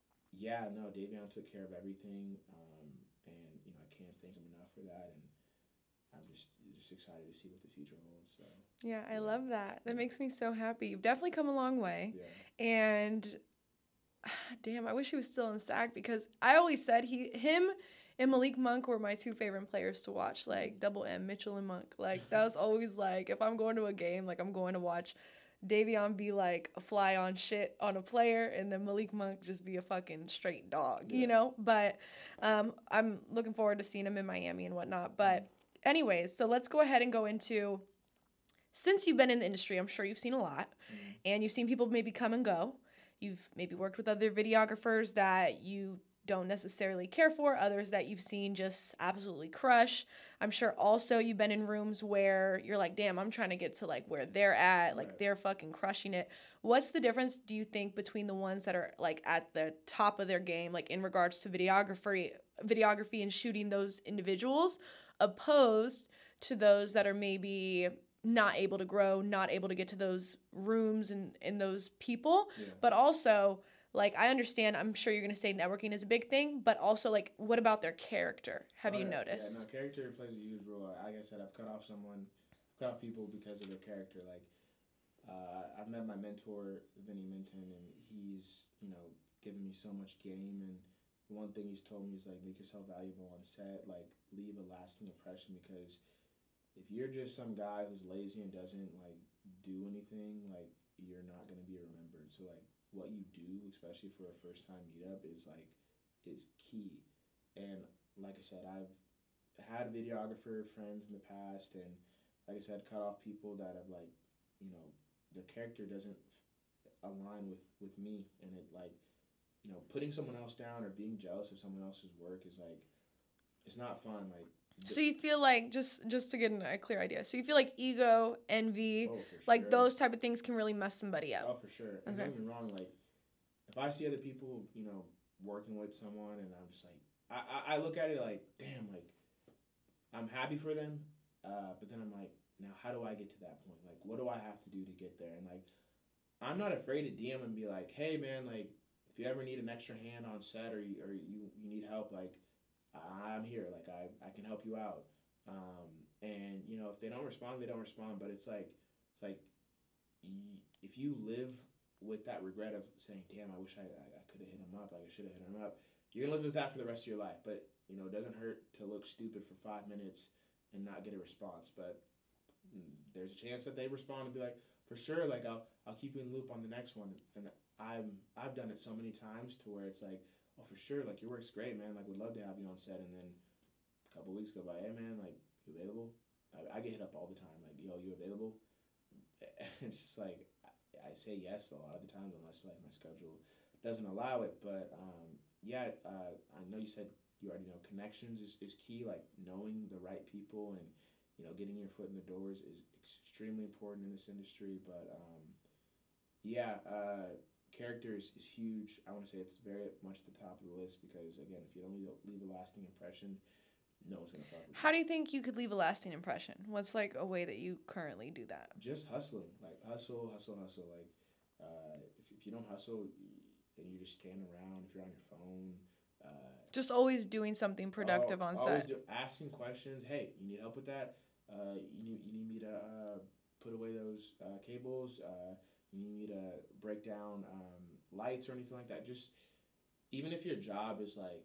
yeah, no, Davion took care of everything, um, and you know I can't thank him enough for that. And I'm just just excited to see what the future holds. So Yeah, I yeah. love that. That Yeah. makes me so happy. You've definitely come a long way. Yeah. And damn, I wish he was still in SAC because I always said he, him, and Malik Monk were my two favorite players to watch. Like Double M, Mitchell and Monk. Like that was always like if I'm going to a game, like I'm going to watch Davion be like a fly on shit on a player, and then Malik Monk just be a fucking straight dog, Yeah. you know. But um, I'm looking forward to seeing him in Miami and whatnot. But anyways, so let's go ahead and go into. Since you've been in the industry, I'm sure you've seen a lot, Mhm. and you've seen people maybe come and go. You've maybe worked with other videographers that you don't necessarily care for, others that you've seen just absolutely crush. I'm sure also you've been in rooms where you're like, damn, I'm trying to get to like where they're at, like Right. they're fucking crushing it. What's the difference, do you think, between the ones that are like at the top of their game, like in regards to videography, videography and shooting those individuals, opposed to those that are maybe not able to grow, not able to get to those rooms and, and those people, Yeah. but also like I understand, I'm sure you're gonna say networking is a big thing, but also like what about their character? Have Oh, you yeah. noticed? Yeah, no, character plays a huge role. Like I said, I've cut off someone, cut off people because of their character. Like, uh, I've met my mentor, Vinny Minton, and he's, you know, given me so much game. And one thing he's told me is, like, make yourself valuable on set. Like, leave a lasting impression because if you're just some guy who's lazy and doesn't like do anything, like you're not gonna be remembered. So like what you do, especially for a first time meetup, is like is key. And like I said, I've had videographer friends in the past, and like I said, cut off people that have like, you know, their character doesn't align with with me, and it like, you know, putting someone else down or being jealous of someone else's work is like, it's not fun. Like, So you feel like, just just to get a clear idea, so you feel like ego, envy, oh, for like sure. those type of things can really mess somebody up. Oh, for sure. And Okay. don't get me wrong, like if I see other people, you know, working with someone, and I'm just like, I, I, I look at it like, damn, like I'm happy for them, uh, but then I'm like, now how do I get to that point? Like, what do I have to do to get there? And like, I'm not afraid to D M and be like, hey man, like if you ever need an extra hand on set, or you, or you, you need help, like I'm here. Like I, I can help you out. Um, and you know, if they don't respond, they don't respond. But it's like, it's like, y- if you live with that regret of saying, damn, I wish I, I, I could have hit him up. Like I should have hit him up. You're gonna live with that for the rest of your life. But you know, it doesn't hurt to look stupid for five minutes and not get a response. But mm, there's a chance that they respond and be like, for sure, like I'll I'll keep you in the loop on the next one. And I'm I've done it so many times to where it's like, oh for sure, like your work's great, man. Like would love to have you on set. And then a couple weeks go by, hey man, like you available? I, I get hit up all the time, like yo, you available? It's just like I, I say yes a lot of the times unless like my schedule doesn't allow it. But um, yeah, uh, I know you said you already know connections is, is key. Like knowing the right people and you know getting your foot in the doors is extremely important in this industry. But um, yeah, uh, character is, is huge. I want to say it's very much at the top of the list because again, if you don't leave a, leave a lasting impression, no one's gonna fuck with you. How do you think you could leave a lasting impression? What's like a way that you currently do that? Just hustling, like hustle, hustle, hustle. Like uh, if, if you don't hustle and you just stand around, if you're on your phone, uh, Just always doing something productive al- on always set. do, asking questions. Hey, you need help with that? Uh, you need you need me to uh, put away those uh, cables? Uh, you need me to break down um, lights or anything like that? Just even if your job is like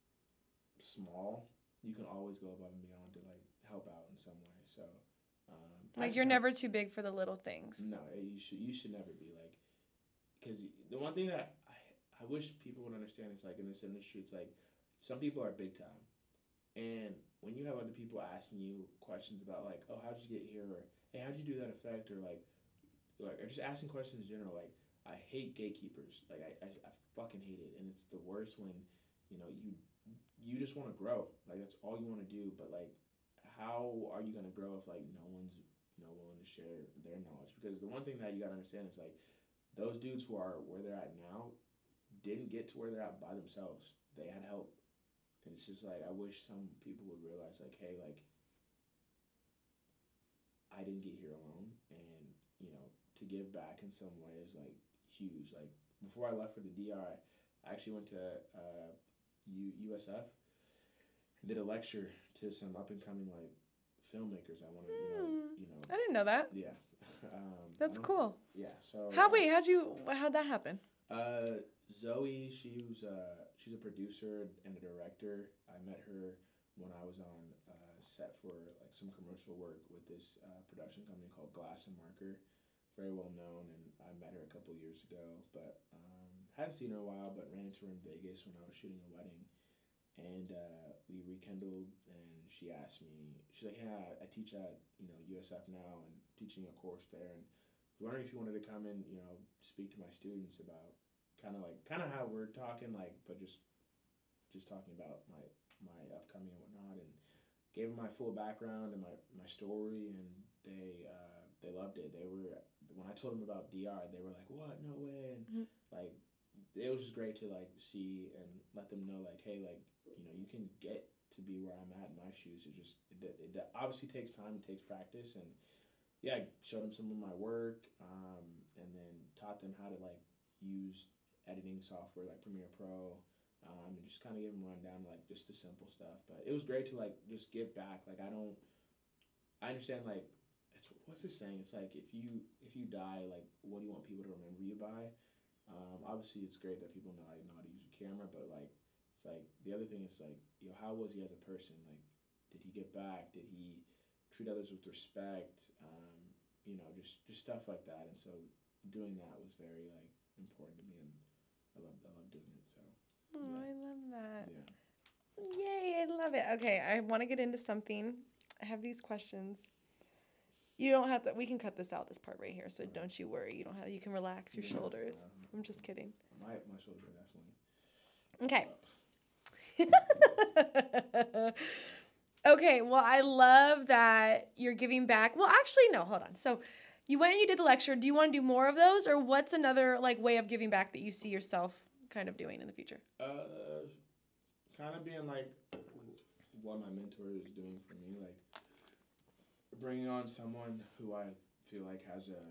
small, you can always go above and beyond to like help out in some way. So. Um, I Like you're can- never too big for the little things. No, you should you should never be like, because the one thing that I I wish people would understand is like in this industry, it's like some people are big time, and when you have other people asking you questions about like, oh, how'd you get here, or hey, how'd you do that effect, or like, like, or just asking questions in general, like I hate gatekeepers, like I I, I fucking hate it, and it's the worst when, you know, you you just want to grow, like that's all you want to do, but like, how are you gonna grow if like no one's you know willing to share their knowledge? Because the one thing that you gotta understand is like those dudes who are where they're at now didn't get to where they're at by themselves. They had help. And it's just like I wish some people would realize like, hey, like I didn't get here alone, and you know to give back in some way is like huge. Like before I left for the D R, I actually went to uh, U- USF and did a lecture to some up and coming like filmmakers. I wanted, you know, Hmm. you know, I didn't know that. yeah. Um, That's I don't- cool. Yeah. So. How uh, wait? How'd you? How'd that happen? Uh, Zoe, she was uh, she's a producer and a director. I met her when I was on uh, set for like some commercial work with this uh, production company called Glass and Marker, very well known. And I met her a couple years ago, but um, hadn't seen her in a while. But ran into her in Vegas when I was shooting a wedding, and uh, we rekindled. And she asked me, she's like, "Yeah, I teach at you know U S F now and teaching a course there, and I was wondering if you wanted to come and you know speak to my students about kind of like kind of how we're talking, like, but just just talking about my my upcoming and whatnot." And gave them my full background and my my story, and they uh, they loved it. They were when I told them about D R, they were like, "What? No way!" And Mhm. like it was just great to like see and let them know like, hey, like you know you can get to be where I'm at in my shoes. It just it, it obviously takes time, it takes practice, and yeah, I showed them some of my work, um, and then taught them how to like use editing software like Premiere Pro, um, and just kind of give them a rundown like just the simple stuff. But it was great to like just give back. Like I don't, I understand like it's what's this saying? It's like if you if you die, like what do you want people to remember you by? Um, obviously, it's great that people know I know how to use a camera, but like it's like the other thing is like, you know, how was he as a person? Like, did he get back? Did he treat others with respect, um, you know, just just stuff like that. And so doing that was very like important to me, and I love I love doing it. So Oh, yeah, I love that. yeah. Yay, I love it. Okay, I want to get into something. I have these questions. You don't have to, we can cut this out, this part right here, so don't you worry. You don't have, you can relax your Yeah, shoulders. um, I'm just kidding. My my shoulders are definitely Okay. up. Okay, well, I love that you're giving back. Well, actually, no, hold on. So you went and you did the lecture. Do you want to do more of those, or what's another like way of giving back that you see yourself kind of doing in the future? Uh, kind of being like what my mentor is doing for me, like bringing on someone who I feel like has a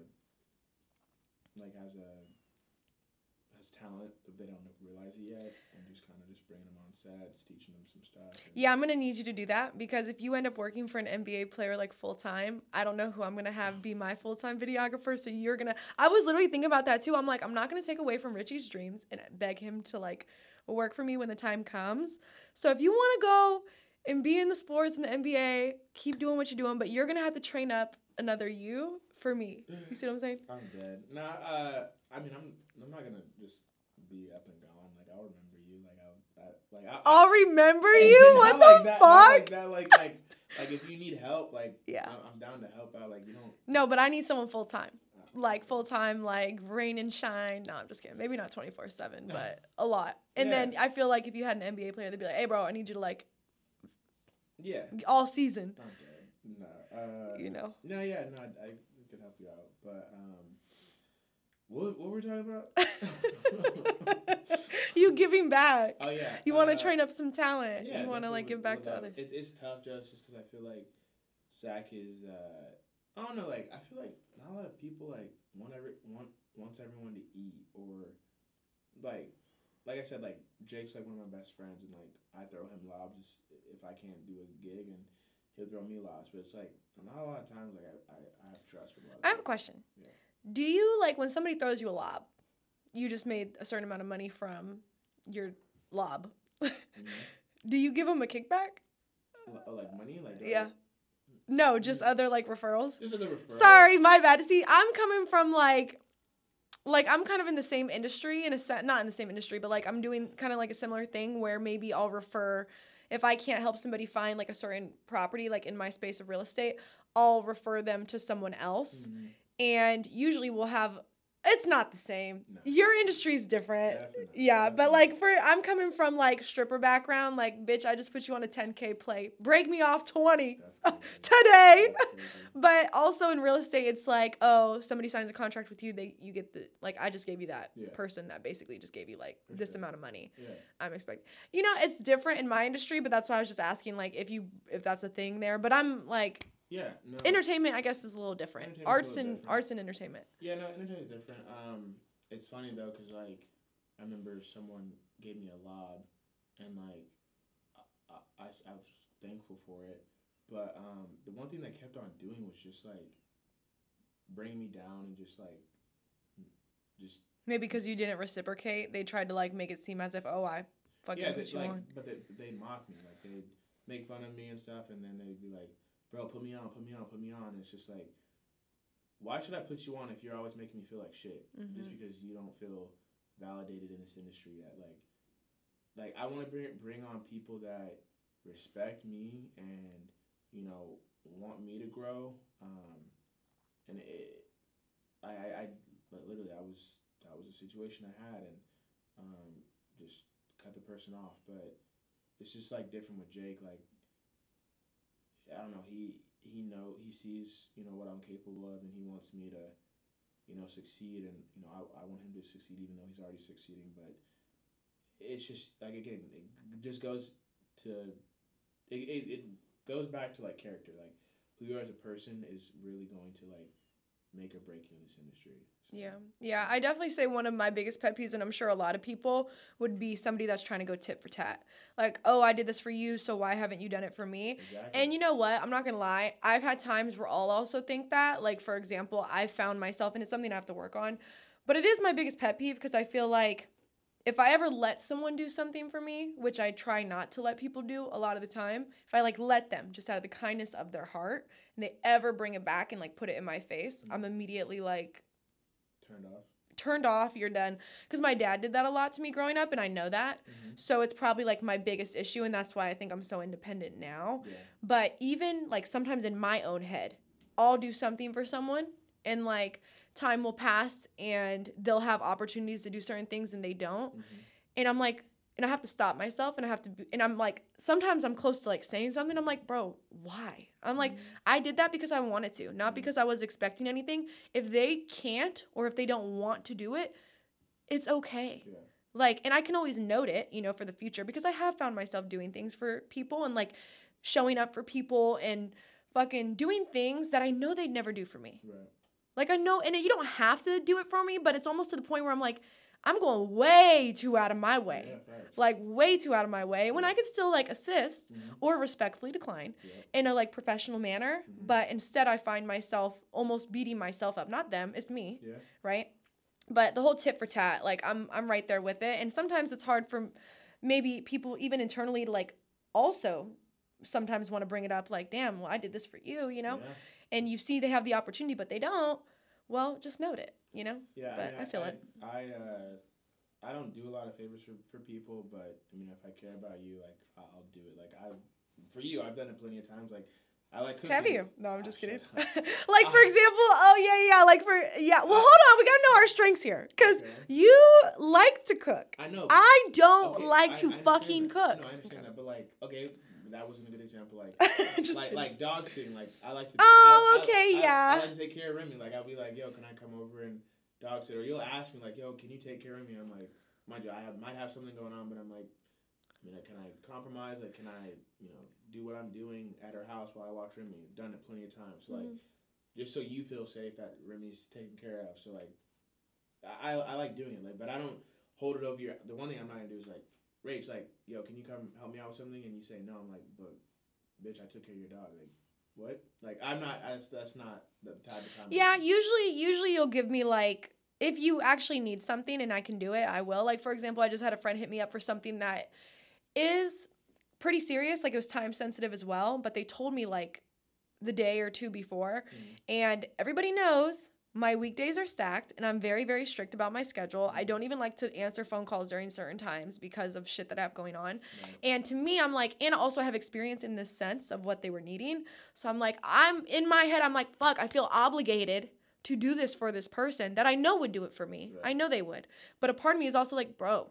like has a has talent if they don't realize it yet, and just kind of just bringing them on sets, teaching them some stuff. And Yeah, I'm gonna need you to do that because if you end up working for an N B A player like full time, I don't know who I'm gonna have be my full time videographer. So you're gonna. I was literally thinking about that too. I'm like, I'm not gonna take away from Richie's dreams and beg him to like work for me when the time comes. So if you want to go and be in the sports in the N B A, keep doing what you're doing, but you're gonna have to train up another you for me. You see what I'm saying? I'm dead. Nah, uh, I mean, I'm I'm not gonna just be up and gone. Like I'll remember you. Like I'll I, like I, I'll remember and you. not What like the that, fuck? not like that. Like like like if you need help, like Yeah. I'm, I'm down to help out. Like you don't. No, but I need someone full time. Like full time, like rain and shine. No, I'm just kidding. Maybe not twenty-four seven, but a lot. And Yeah. then I feel like if you had an N B A player, they'd be like, hey, bro, I need you to like Yeah. all season, I'm dead. No. Uh, you know? No. Yeah. No. I, I could help you out, but um, what what were we talking about? You giving back. Oh yeah. You want to uh, train up some talent. Yeah, you want to like definitely give back would to love- others. It, it's tough just just because I feel like Zach is. Uh, I don't know. Like I feel like not a lot of people like want every want wants everyone to eat or like like I said like Jake's like one of my best friends and like I throw him lobs if I can't do a gig and he'll throw me lobs. But it's like not a lot of times like I I, I have trust with a lot of I have a people. question. Yeah. Do you like when somebody throws you a lob, you just made a certain amount of money from your lob. Mhm. Do you give them a kickback? L- oh, like money like Yeah. No, just other like referrals. Just other referrals. Sorry, my bad. See, I'm coming from like, like I'm kind of in the same industry in a set, not in the same industry, but like I'm doing kind of like a similar thing where maybe I'll refer, if I can't help somebody find like a certain property, like in my space of real estate, I'll refer them to someone else, Mhm. and usually we'll have. It's not the same. No. Your industry's different. Definitely, Yeah, but definitely. like for I'm coming from like stripper background, like bitch, I just put you on a ten K play. Break me off twenty That's crazy. today. That's crazy. But also in real estate, it's like, oh, somebody signs a contract with you, they you get the like I just gave you that Yeah. person that basically just gave you like For this sure. amount of money. Yeah. I'm expecting. You know, it's different in my industry, but that's why I was just asking like if you if that's a thing there. But I'm like Yeah. No. entertainment, I guess, is a little different. Entertainment's a Arts little and different. arts and entertainment. Yeah, no, entertainment is different. Um, it's funny though, cause like, I remember someone gave me a lob, and like, I, I, I was thankful for it. But um, the one thing they kept on doing was just like, bringing me down and just like, just Maybe because you didn't reciprocate, they tried to like make it seem as if, oh, I fucking yeah, put they, you like, on. but they they mock me, like they'd make fun of me and stuff, and then they'd be like, bro, put me on, put me on, put me on. And it's just like, why should I put you on if you're always making me feel like shit? Mhm. Just because you don't feel validated in this industry yet. Like, like I want to bring bring on people that respect me and you know want me to grow. Um, and it, I, I, I like, literally that was that was a situation I had, and um, just cut the person off. But it's just like different with Jake. Like, I don't know. He he know he sees you know what I'm capable of, and he wants me to, you know, succeed. And you know, I I want him to succeed, even though he's already succeeding. But it's just like again, it just goes to it it, it goes back to like character. Like who you are as a person is really going to like make or break you in this industry. So, Yeah. Yeah. I definitely say one of my biggest pet peeves, and I'm sure a lot of people, would be somebody that's trying to go tit for tat. Like, oh, I did this for you, so why haven't you done it for me? Exactly. And you know what? I'm not going to lie. I've had times where I'll also think that. Like, for example, I found myself, and it's something I have to work on, but it is my biggest pet peeve because I feel like if I ever let someone do something for me, which I try not to let people do a lot of the time, if I like let them just out of the kindness of their heart and they ever bring it back and like put it in my face, mm-hmm. I'm immediately like turned off. Turned off, you're done. Because my dad did that a lot to me growing up and I know that. Mm-hmm. So it's probably like my biggest issue and that's why I think I'm so independent now. Yeah. But even like sometimes in my own head, I'll do something for someone and like time will pass and they'll have opportunities to do certain things and they don't. Mm-hmm. And I'm like, and I have to stop myself and I have to, be, and I'm like, sometimes I'm close to like saying something. I'm like, bro, why? I'm like, mm-hmm. I did that because I wanted to, not mm-hmm. because I was expecting anything. If they can't, or if they don't want to do it, it's okay. Yeah. Like, and I can always note it, you know, for the future because I have found myself doing things for people and like showing up for people and fucking doing things that I know they'd never do for me. Right. Like I know, and you don't have to do it for me, but it's almost to the point where I'm like, I'm going way too out of my way. Yeah, right. Like way too out of my way when I could still like assist mm-hmm. or respectfully decline yeah. in a like professional manner. Mm-hmm. But instead I find myself almost beating myself up. Not them, it's me. Yeah. Right? But the whole tit for tat, like I'm I'm right there with it. And sometimes it's hard for maybe people even internally to like also sometimes want to bring it up like, damn, well I did this for you, you know? Yeah. And you see they have the opportunity, but they don't, well, just note it, you know? Yeah, but I, mean, I feel I, it. I, uh, I don't do a lot of favors for, for people, but, I mean, if I care about you, like, I'll do it. Like, I, for you, I've done it plenty of times. Like, I like cooking. Have you? No, I'm just oh, kidding. Like, for example, oh, yeah, yeah, like, for, yeah. Well, hold on. We got to know our strengths here. Because okay. you like to cook. I know. I don't okay, like I, to I fucking that. cook. No, I understand okay. that. But, like, okay, that wasn't a good example. Like, just like, like dog sitting. Like, I like to. Oh, I, okay, I, yeah. I, I like to take care of Remy. Like, I'll be like, yo, can I come over and dog sit? Or you'll ask me, like, yo, can you take care of me? I'm like, mind you, I have, might have something going on, but I'm like, I mean, like, can I compromise? Like, can I, you know, do what I'm doing at her house while I watch Remy? I've done it plenty of times. So, like, mm-hmm. just so you feel safe that Remy's taken care of. So, like, I, I like doing it. Like, but I don't hold it over your. The one thing I'm not gonna do is like, Rach, like, yo, can you come help me out with something? And you say no. I'm like, but, bitch, I took care of your dog. Like, what? Like, I'm not. That's that's not the type of time. Yeah, usually, usually you'll give me like. If you actually need something and I can do it, I will. Like, for example, I just had a friend hit me up for something that is pretty serious. Like, it was time sensitive as well. But they told me, like, the day or two before. Mm-hmm. And everybody knows my weekdays are stacked. And I'm very, very strict about my schedule. I don't even like to answer phone calls during certain times because of shit that I have going on. Right. And to me, I'm like, and I also have experience in this sense of what they were needing. So I'm like, I'm in my head, I'm like, fuck, I feel obligated to do this for this person that I know would do it for me. Right. I know they would. But a part of me is also like, bro,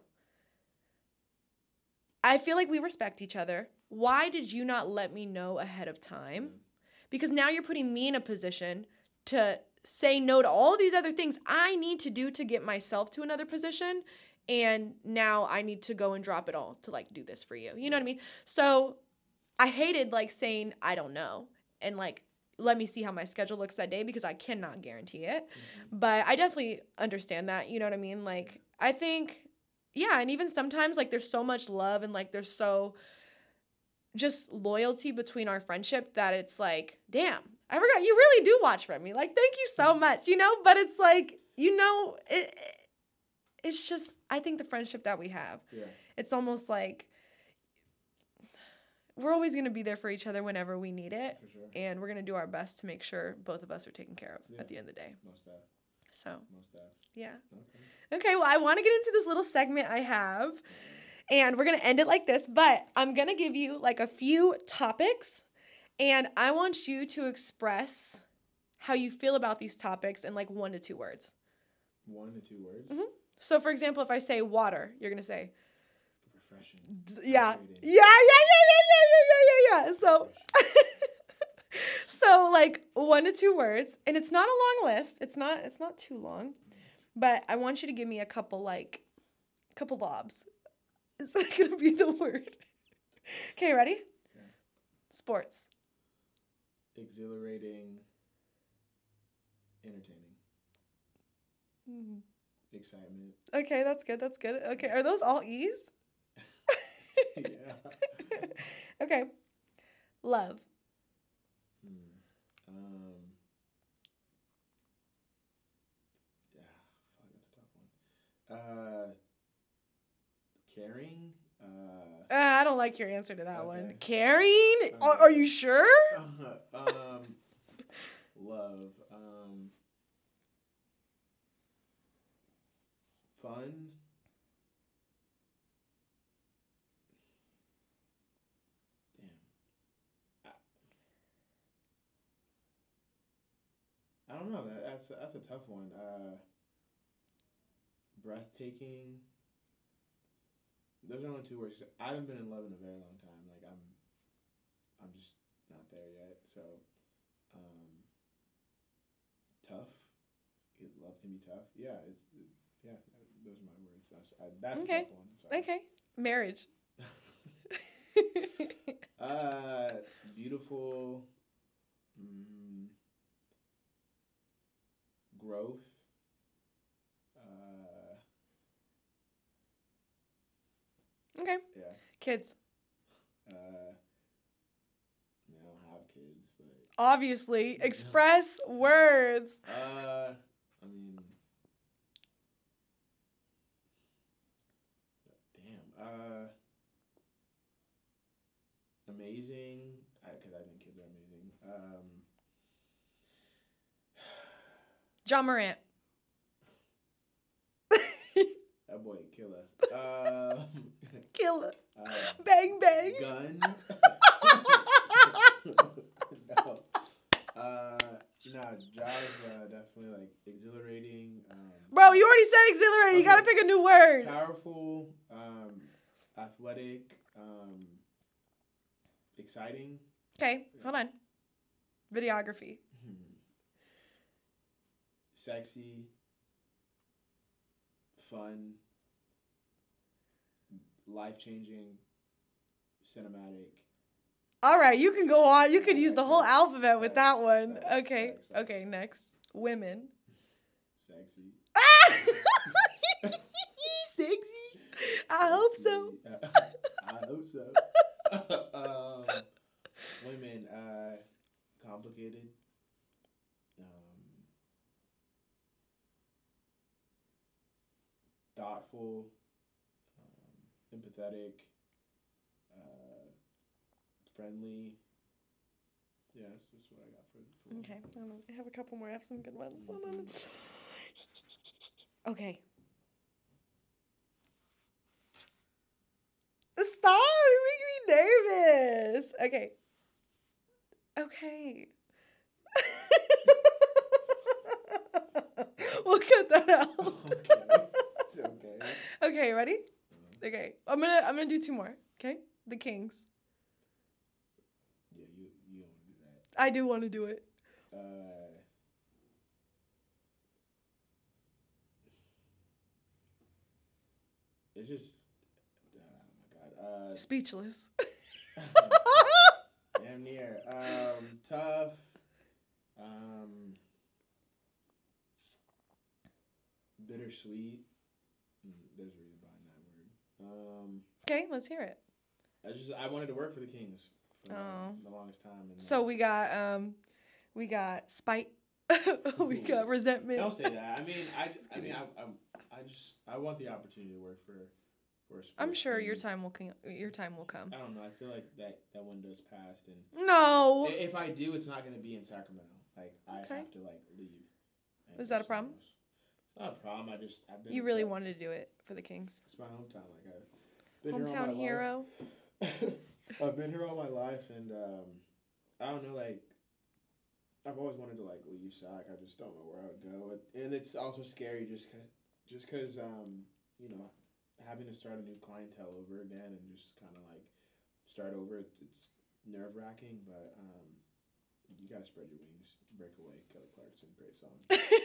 I feel like we respect each other. Why did you not let me know ahead of time? Mm-hmm. Because now you're putting me in a position to say no to all these other things I need to do to get myself to another position. And now I need to go and drop it all to like do this for you. You know what I mean? So I hated like saying, I don't know. And like, let me see how my schedule looks that day because I cannot guarantee it. Mm-hmm. But I definitely understand that. You know what I mean? Like, I think, yeah. And even sometimes like there's so much love and like there's so just loyalty between our friendship that it's like, damn, I forgot. You really do watch Remy. Like, thank you so much, you know? But it's like, you know, it, it's just, I think the friendship that we have, yeah. it's almost like, we're always going to be there for each other whenever we need it. For sure. And we're going to do our best to make sure both of us are taken care of yeah. at the end of the day. Most deaf. So, Most deaf. Yeah. Okay. Okay, well, I want to get into this little segment I have. And we're going to end it like this. But I'm going to give you like a few topics. And I want you to express how you feel about these topics in like one to two words. One to two words? Mm-hmm. So, for example, if I say water, you're going to say... Refreshing. Yeah. Yeah, yeah, yeah, yeah, yeah, yeah, yeah, yeah. So, so like one to two words, and it's not a long list. It's not. It's not too long, but I want you to give me a couple like, a couple lobs. Is that gonna be the word? Okay, ready? Okay. Sports. Exhilarating. Entertaining. Mm-hmm. Excitement. Okay, that's good. That's good. Okay, are those all E's? Yeah. Okay. Love. Hmm. Um. Yeah. Fuck, that's a tough one. Uh. Caring. Uh, Uh, I don't like your answer to that Okay. one. Caring? Okay. Are, are you sure? uh, um, love. Um, fun. Damn. I, I don't know. That, that's that's a tough one. Uh, breathtaking. Those are only two words. I haven't been in love in a very long time. Like I'm, I'm just not there yet. So, um, tough. Love can be tough. Yeah, it's it, yeah. Those are my words. That's I, that's Okay. a tough one. Sorry. Okay. Marriage. uh, beautiful. Mm, growth. Uh, Okay. yeah. Kids. Uh, I, mean, I don't have kids, but Obviously. Express words. uh, I mean, damn. Uh, amazing. Because I, I think kids are amazing. Um, John Morant. that boy killer. Um, Killer. uh, Bang, bang. gun. no. Uh, nah, Jaws uh, definitely like exhilarating. Um, Bro, you already said exhilarating. You Okay. gotta pick a new word. powerful, um, athletic, um, exciting. Okay, hold on. Videography. Sexy, fun, life changing, cinematic. All right, you can go on. You could use the whole Facts, alphabet with facts, that one. facts, Okay, facts, facts. okay, next. Women. Sexy. Ah! Sexy. I hope so. Sexy. I hope so. um, women, uh, complicated. Um, thoughtful, um, empathetic, uh, friendly. Yeah, that's just what I got for. for Okay, hold on. I have a couple more. I have some good ones. Hold on. Okay. Stop! You're making me nervous. Okay. Okay. We'll cut that out. Okay. It's okay. Okay, ready? Okay. I'm gonna I'm gonna do two more. Okay? The Kings. Yeah, you you don't do that. I do want to do it. Uh, it's just, oh my god. Uh, Speechless. damn near. Um, tough. Um, bittersweet. Mm, there's a reason behind that word. Um, Okay, let's hear it. I just I wanted to work for the Kings for Oh. the longest time. And So uh, we got um we got spite. We got resentment. don't say that. I mean, I, Just I mean, kidding. I, I, I just I want the opportunity to work for for a sports I'm sure your team. time will con- your time will come. I don't know. I feel like that that window's passed, and No. i- if I do, it's not going to be in Sacramento. Like I Okay. have to like leave. and Is go that a problem? somewhere else. It's not a problem. I just I've been. You in really Sac- wanted to do it for the Kings. It's my hometown. Like I've been here all Hometown my hero. life. I've been here all my life, and um, I don't know. Like I've always wanted to like leave Sac. I just don't know where I would go, and it's also scary just cause, just because um, you know, having to start a new clientele over again and just kind of like start over. It's, it's nerve wracking, but um, you gotta spread your wings, break away. Kelly Clarkson, great song.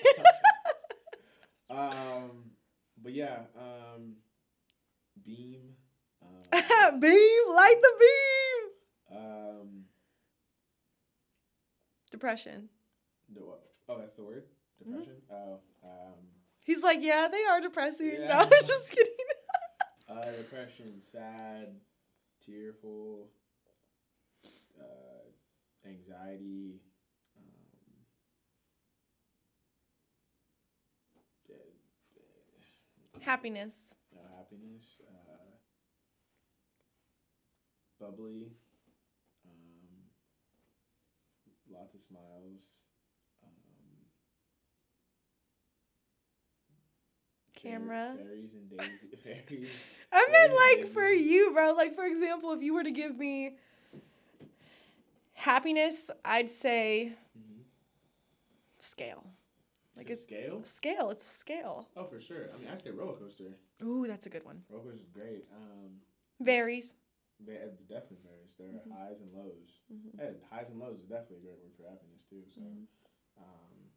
um, but yeah, um, Beam. Um, Beam, light the beam. um, Depression. the what? Oh, that's the word. Depression. Oh, um, He's like, yeah, they are depressing. Yeah. No, I'm just kidding. uh, depression, sad, tearful, uh, anxiety. Um, Happiness. uh, happiness. Uh, bubbly, um, lots of smiles. Um, Camera. Fairies and daisy. Fairies. I meant fairies, like for daisies. you, bro. Like, for example, if you were to give me happiness, I'd say Mhm. scale. Like Is it it's scale? scale. It's a scale. Oh, for sure. I mean, I say roller coaster. Ooh, that's a good one. Roller coaster is great. Um, Varies. they it definitely varies. There are Mhm. highs and lows. Mhm. And highs and lows is definitely a great word for happiness too. So, Mhm. um,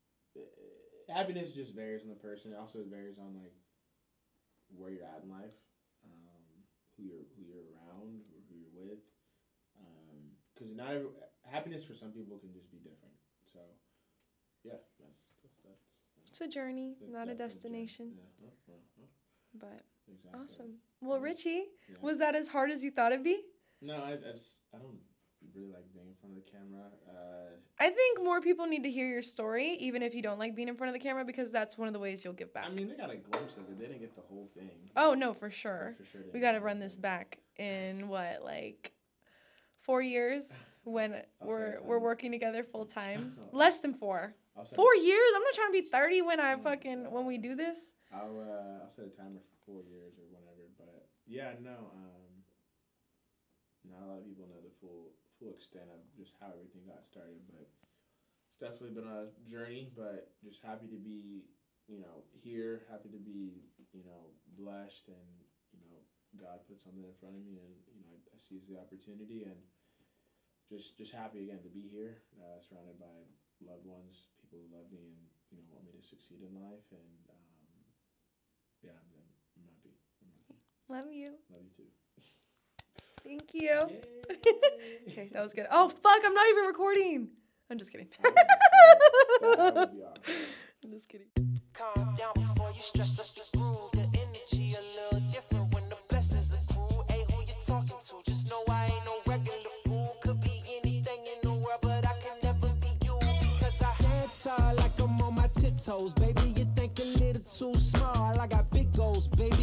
eh, happiness just varies on the person. It also varies on like where you're at in life, um, who you're who you're around, or who you're with. Because not every, happiness for some people can just be different. So, yeah, that's that's that's. It's a journey, that's not a definitely journey. destination. Yeah. uh, uh, uh, But exactly. awesome. Well, Yeah. Richie, Yeah. was that as hard as you thought it'd be? No, I, I just I don't really like being in front of the camera. Uh, I think more people need to hear your story, even if you don't like being in front of the camera, because that's one of the ways you'll give back. I mean, they got a glimpse of it. They didn't get the whole thing. Oh, no, for They sure. for sure didn't We get got to the whole run this thing. back in what, like four years when I'll set a we're timer. we're working together full time? I'll- Less than four. I'll set Four a, years? I'm not trying to be thirty when I Oh my fucking when we God. do this. I'll uh, I'll set a timer for four years or whatever. But yeah, no. Um, not a lot of people know the full full extent of just how everything got started. But it's definitely been a journey. But just happy to be, you know, here. Happy to be, you know, blessed, and you know, God put something in front of me, and you know, I, I seize the opportunity, and just just happy again to be here, uh, surrounded by loved ones, people who love me, and you know, want me to succeed in life, and um, yeah, I'm, I'm, I'm happy. I'm happy. Love you. Love you too. Thank you. Yay. Okay, that was good. Oh fuck, I'm not even recording. I'm just kidding. That would be awesome. I'm just kidding. Calm down before you stress up the groove. The energy a little different when the blessings accrue. Hey, who you talking to? Just know I ain't no regular fool. Could be anything in the world, but I can never be you because I stand tall like I'm on my tiptoes, baby. You think a little too small. I got big goals, baby.